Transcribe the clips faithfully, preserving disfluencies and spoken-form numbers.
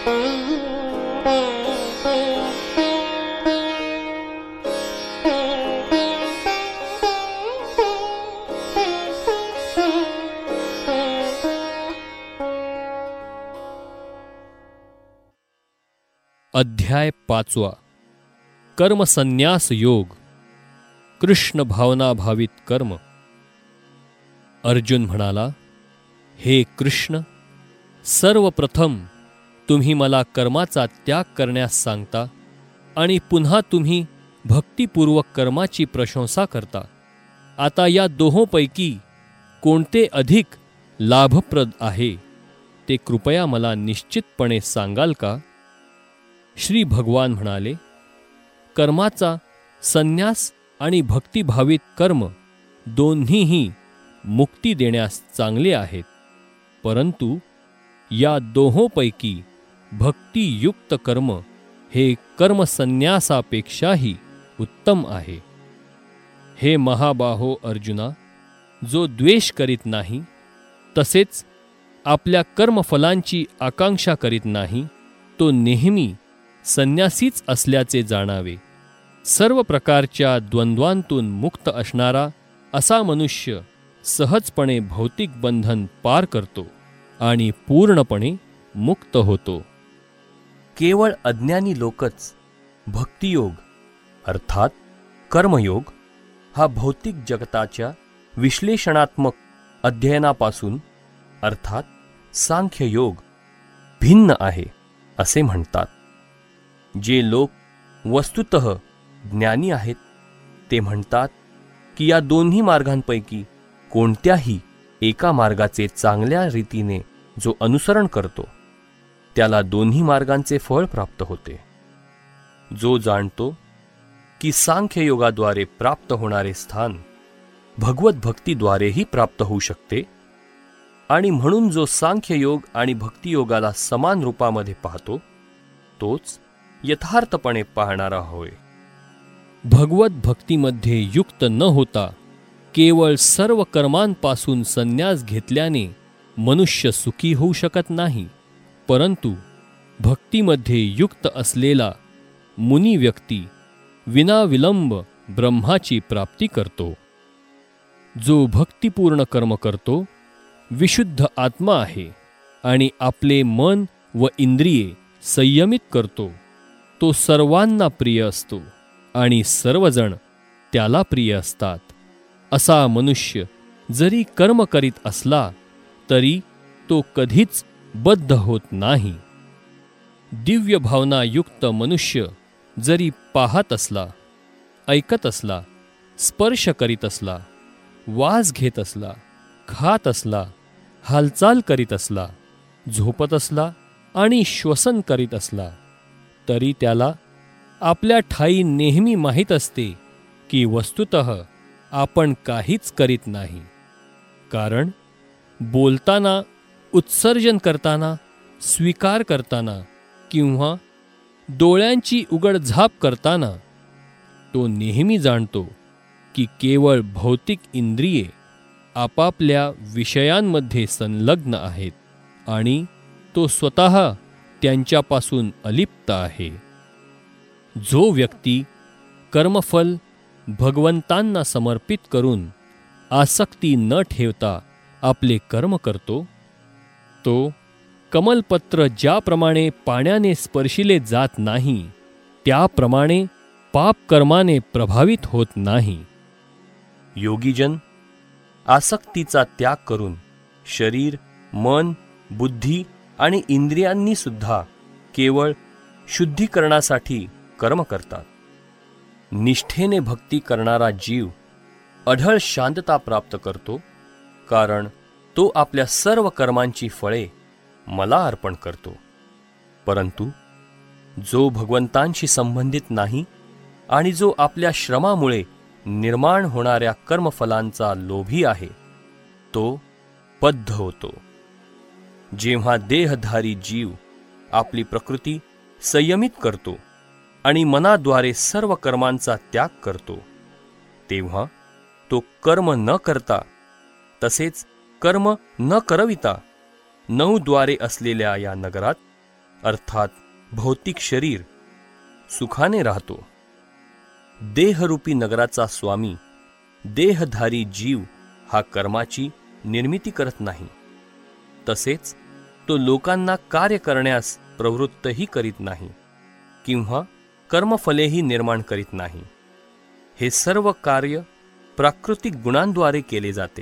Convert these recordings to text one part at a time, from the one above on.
अध्याय पाचवा. कर्मसन्यास योग. कृष्ण भावनाभावित कर्म. अर्जुन म्हणाला, हे कृष्ण, सर्वप्रथम तुम्ही मला कर्माचा त्याग करण्यास सांगता आणि पुन्हा तुम्ही भक्तिपूर्वक कर्माची प्रशंसा करता. आता या दोहोंपैकी कोणते अधिक लाभप्रद आहे ते कृपया मला निश्चितपणे सांगाल का? श्री भगवान म्हणाले, कर्माचा संन्यास आणि भक्तिभावित कर्म दोन्हीही मुक्ती देण्यास चांगले आहेत, परंतु या दोहोंपैकी भक्तियुक्त कर्म हे कर्मसन्यासापेक्षाही उत्तम आहे. हे महाबाहो अर्जुना, जो द्वेष करीत नाही, तसेच आपल्या कर्मफलांची आकांक्षा करीत नाही, तो नेहमी संन्यासीच असल्याचे जाणावे. सर्व प्रकारच्या द्वंद्वांतून मुक्त असणारा असा मनुष्य सहजपणे भौतिक बंधन पार करतो आणि पूर्णपणे मुक्त होतो. केवळ अज्ञानी लोकच भक्तियोग अर्थात कर्मयोग हा भौतिक जगताच्या विश्लेषणात्मक अध्ययनापासून अर्थात सांख्ययोग भिन्न आहे असे म्हणतात. जे लोक वस्तुतः ज्ञानी आहेत ते म्हणतात की या दोन्ही मार्गांपैकी कोणत्याही एका मार्गाचे चांगल्या रीतीने जो अनुसरण करतो त्याला दोन्ही मार्गांचे फळ प्राप्त होते. जो जाणतो की सांख्ययोगाद्वारे प्राप्त होणारे स्थान भगवत भक्तीद्वारेही प्राप्त होऊ शकते आणि म्हणून जो सांख्ययोग आणि भक्तियोगाला समान रूपामध्ये पाहतो तोच यथार्थपणे पाहणारा होय. भगवत भक्तीमध्ये युक्त न होता केवळ सर्व कर्मांपासून संन्यास घेतल्याने मनुष्य सुखी होऊ शकत नाही, परंतु भक्तीमध्ये युक्त असलेला मुनी व्यक्ती विनाविलंब ब्रह्माची प्राप्ती करतो. जो भक्तिपूर्ण कर्म करतो विशुद्ध आत्मा आहे आणि आपले मन व इंद्रिये संयमित करतो, तो सर्वांना प्रिय असतो आणि सर्वजण त्याला प्रिय असतात. असा मनुष्य जरी कर्म करीत असला तरी तो कधीच बद्ध होत नाही. दिव्य भावनायुक्त मनुष्य जरी पाहत असला, ऐकत असला, स्पर्श करीत असला, वास घेत असला, खात असला, हालचाल करीत असला, झोपत असला आणि श्वसन करीत असला तरी त्याला आपल्या ठाई नेहमी माहीत असते की वस्तुतः आपण काहीच करीत नाही. कारण बोलताना, उत्सर्जन करताना, स्वीकार करताना किंवा डोळ्यांची उघडझाप करताना तो नेहमी जाणतो की केवळ भौतिक इंद्रिये आपापल्या विषयांमध्ये संलग्न आहेत आणि तो स्वतः त्यांच्यापासून अलिप्त आहे. जो व्यक्ती कर्मफल भगवंतांना समर्पित करून आसक्ती न ठेवता आपले कर्म करतो, तो कमलपत्र ज्याप्रमाणे पाण्याने स्पर्शिले जात नाही त्याप्रमाणे पापकर्माने प्रभावित होत नाही. योगीजन आसक्तीचा त्याग करून शरीर, मन, बुद्धी आणि इंद्रियांनी सुद्धा केवळ शुद्धीकरणासाठी कर्म करतात. निष्ठेने भक्ती करणारा जीव अढळ शांतता प्राप्त करतो, कारण तो आपल्या सर्व कर्मांची फळे मला अर्पण करतो. परंतु जो भगवंतांशी संबंधित नाही आणि जो आपल्या श्रमामुळे निर्माण होणाऱ्या कर्मफलांचा लोभी आहे तो बद्ध होतो. जेव्हा देहधारी जीव आपली प्रकृती संयमित करतो आणि मनाद्वारे सर्व कर्मांचा त्याग करतो, तेव्हा तो कर्म न करता तसेच कर्म न करविता नऊ द्वारे असलेल्या या नगरात अर्थात भौतिक शरीर सुखाने राहतो. देहरूपी नगराचा स्वामी देहधारी जीव हा कर्माची निर्मिती करत नाही. तसेच तो लोकांना कार्य करण्यास प्रवृत्तही करीत नाही किंवा कर्मफलेही निर्माण करीत नाही. हे सर्व कार्य प्राकृतिक गुणांद्वारे केले जाते.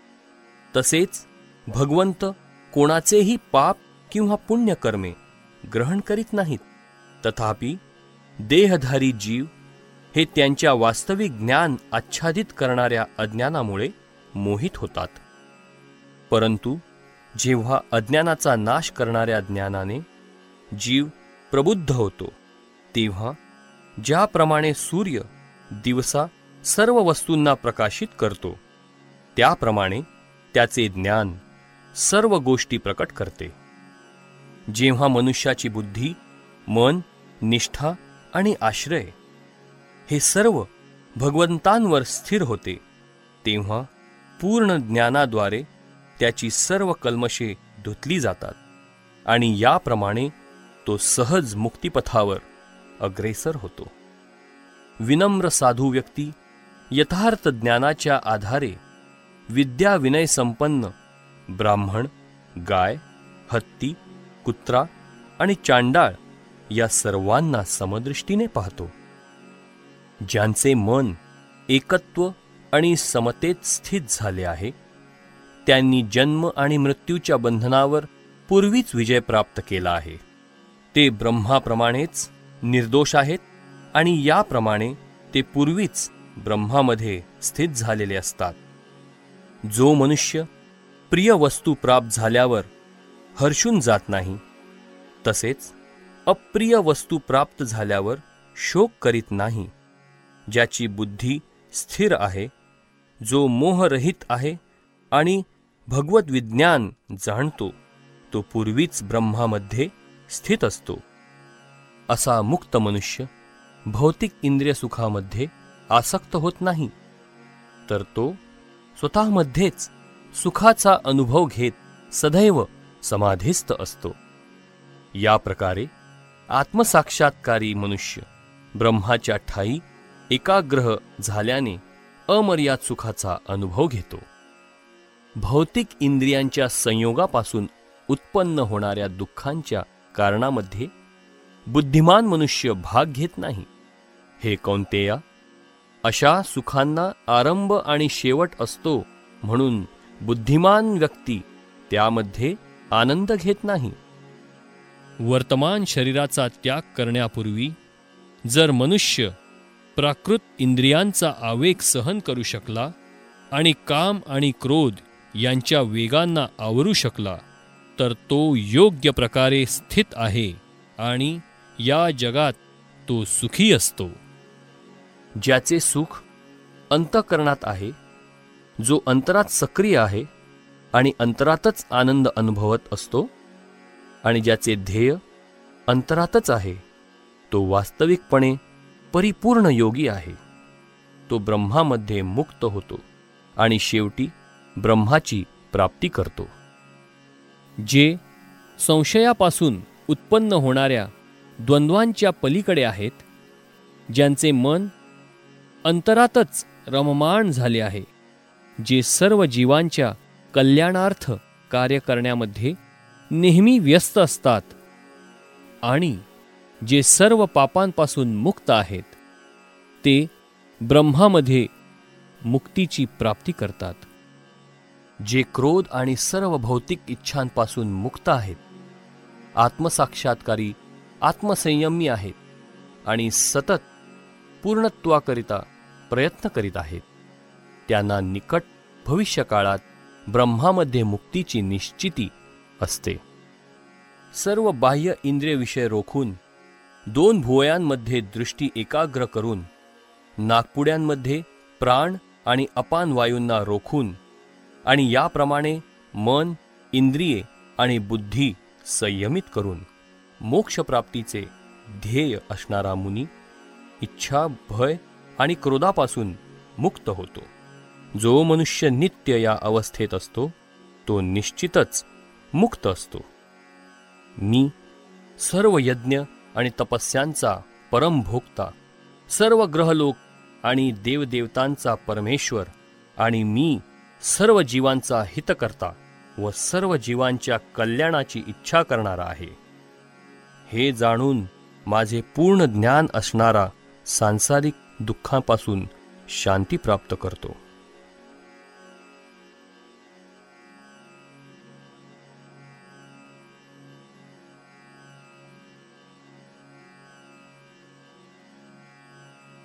तसेच भगवंत कोणाचेही पाप किंवा पुण्यकर्मे ग्रहण करीत नाहीत. तथापि देहधारी जीव हे त्यांच्या वास्तविक ज्ञान आच्छादित करणाऱ्या अज्ञानामुळे मोहित होतात. परंतु जेव्हा अज्ञानाचा नाश करणाऱ्या ज्ञानाने जीव प्रबुद्ध होतो, तेव्हा ज्याप्रमाणे सूर्य दिवसा सर्व वस्तूंना प्रकाशित करतो, त्याप्रमाणे त्याचे ज्ञान सर्व गोष्टी प्रकट करते. जेव्हा मनुष्याची बुद्धी, मन, निष्ठा आणि आश्रय हे सर्व भगवंतांवर स्थिर होते, तेव्हा पूर्ण ज्ञानाद्वारे त्याची सर्व कल्मशे धुतली जातात आणि याप्रमाणे तो सहज मुक्तिपथावर अग्रेसर होतो. विनम्र साधू व्यक्ती यथार्थ ज्ञानाच्या आधारे विद्या विनय संपन्न ब्राह्मण, गाय, हत्ती, कुत्रा आणि चांडाळ या सर्वांना समदृष्टीने पाहतो. ज्यांचे मन एकत्व आणि समतेत स्थित झाले आहे, त्यांनी जन्म आणि मृत्यूच्या बंधनावर पूर्वीच विजय प्राप्त केला आहे. ते ब्रह्माप्रमाणेच निर्दोष आहेत आणि याप्रमाणे ते पूर्वीच ब्रह्मामध्ये स्थित झालेले असतात. जो मनुष्य प्रिय वस्तू प्राप्त झाल्यावर हर्षून जात नाही, तसेच अप्रिय वस्तू प्राप्त झाल्यावर शोक करीत नाही, ज्याची बुद्धी स्थिर आहे, जो मोहरहित आहे आणि भगवत विज्ञान जाणतो, तो पूर्वीच ब्रह्मामध्ये स्थित असतो. असा मुक्त मनुष्य भौतिक इंद्रिय सुखामध्ये आसक्त होत नाही, तर तो स्वतःमध्येच सुखाचा अनुभव घेत सदैव समाधिस्थ असतो. या प्रकारे आत्मसाक्षात्कारी मनुष्य ब्रह्माच्या ठायी एकाग्र झाल्याने अमर्याद सुखाचा अनुभव घेतो. भौतिक इंद्रियांच्या संयोगापासून उत्पन्न होणाऱ्या दुःखांच्या कारणामध्ये बुद्धिमान मनुष्य भाग घेत नाही. हे कौंतेया, अशा सुखांना आरंभ आणि शेवट असतो, म्हणून बुद्धिमान व्यक्ती त्यामध्ये आनंद घेत नाही. वर्तमान शरीराचा त्याग करण्यापूर्वी जर मनुष्य प्राकृत इंद्रियांचा आवेग सहन करू शकला आणि काम आणि क्रोध यांच्या वेगांना आवरू शकला, तर तो योग्य प्रकारे स्थित आहे आणि या जगात तो सुखी असतो. ज्याचे सुख अंतःकरणात आहे, जो अंतरात सक्रिय आहे आणि अंतरातच आनंद अनुभवत असतो, आणि ज्याचे ध्येय अंतरातच आहे, तो वास्तविकपणे परिपूर्ण योगी आहे. तो ब्रह्मामध्ये मुक्त होतो आणि शेवटी ब्रह्माची प्राप्ती करतो. जे संशयापासून उत्पन्न होणाऱ्या द्वंद्वांच्या पलीकडे आहेत, ज्यांचे मन अंतरातच रममाण झाले आहे, जे सर्व जीवांच्या कल्याणार्थ कार्य करण्यामध्ये नेहमी व्यस्त असतात आणि जे सर्व पापांपासून मुक्त आहेत, ते ब्रह्मामध्ये मुक्तीची प्राप्ती करतात. जे क्रोध आणि सर्व भौतिक इच्छांपासून मुक्त आहेत, आत्मसाक्षात्कारी आत्मसंयमी आहेत आणि सतत पूर्णत्वाकरिता प्रयत्न करीत आहेत, त्यांना निकट भविष्यकाळात ब्रह्मामध्ये मुक्तीची निश्चिती असते. सर्व बाह्य इंद्रिय विषय रोखून दोन भुवयांमध्ये दृष्टी एकाग्र करून नाकपुड्यांमध्ये प्राण आणि अपान वायूंना रोखून आणि याप्रमाणे मन, इंद्रिये आणि बुद्धी संयमित करून मोक्षप्राप्तीचे ध्येय असणारा मुनी इच्छा, भय आणि क्रोधापासून मुक्त होतो. जो मनुष्य नित्य या अवस्थेत असतो, तो निश्चितच मुक्त असतो. मी सर्व यज्ञ आणि तपस्यांचा परमभोक्ता, सर्व ग्रहलोक आणि देवदेवतांचा परमेश्वर आणि मी सर्व जीवांचा हितकर्ता व सर्व जीवांच्या कल्याणाची इच्छा करणारा आहे. हे जाणून माझे पूर्ण ज्ञान असणारा सांसारिक दुःखापासून शांती प्राप्त करतो.